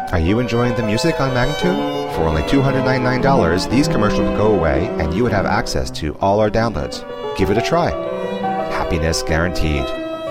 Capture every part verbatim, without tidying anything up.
Are you enjoying the music on Magnatune? For only two hundred ninety-nine dollars, these commercials would go away and you would have access to all our downloads. Give it a try. Happiness guaranteed.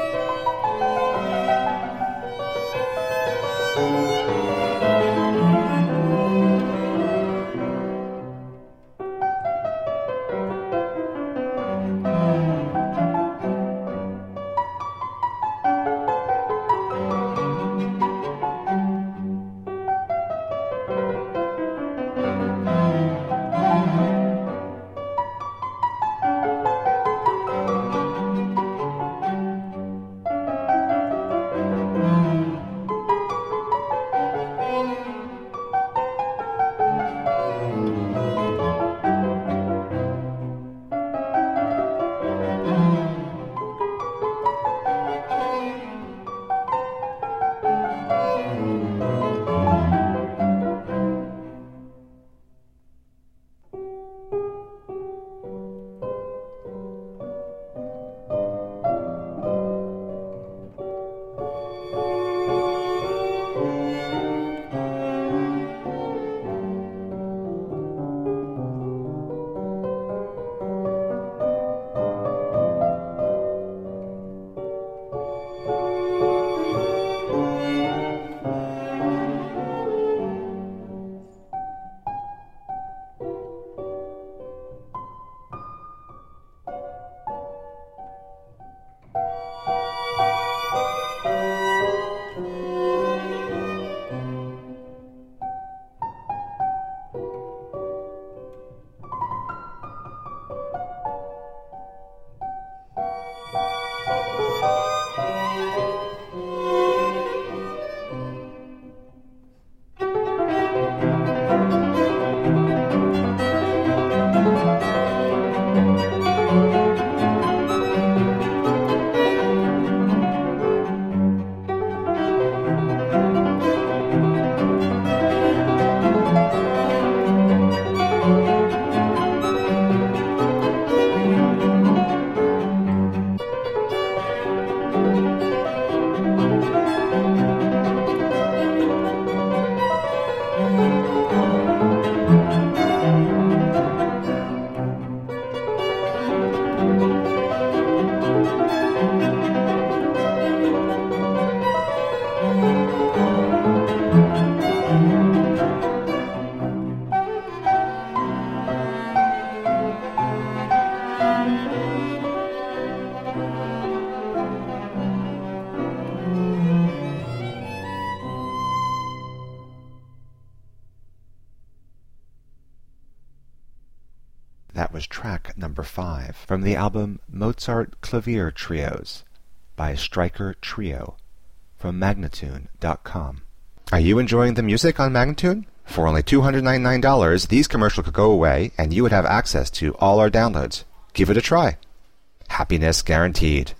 That was track number five from the album Mozart Clavier Trios by Stryker Trio from Magnatune dot com. Are you enjoying the music on Magnatune? For only two hundred ninety-nine dollars, these commercials could go away and you would have access to all our downloads. Give it a try. Happiness guaranteed.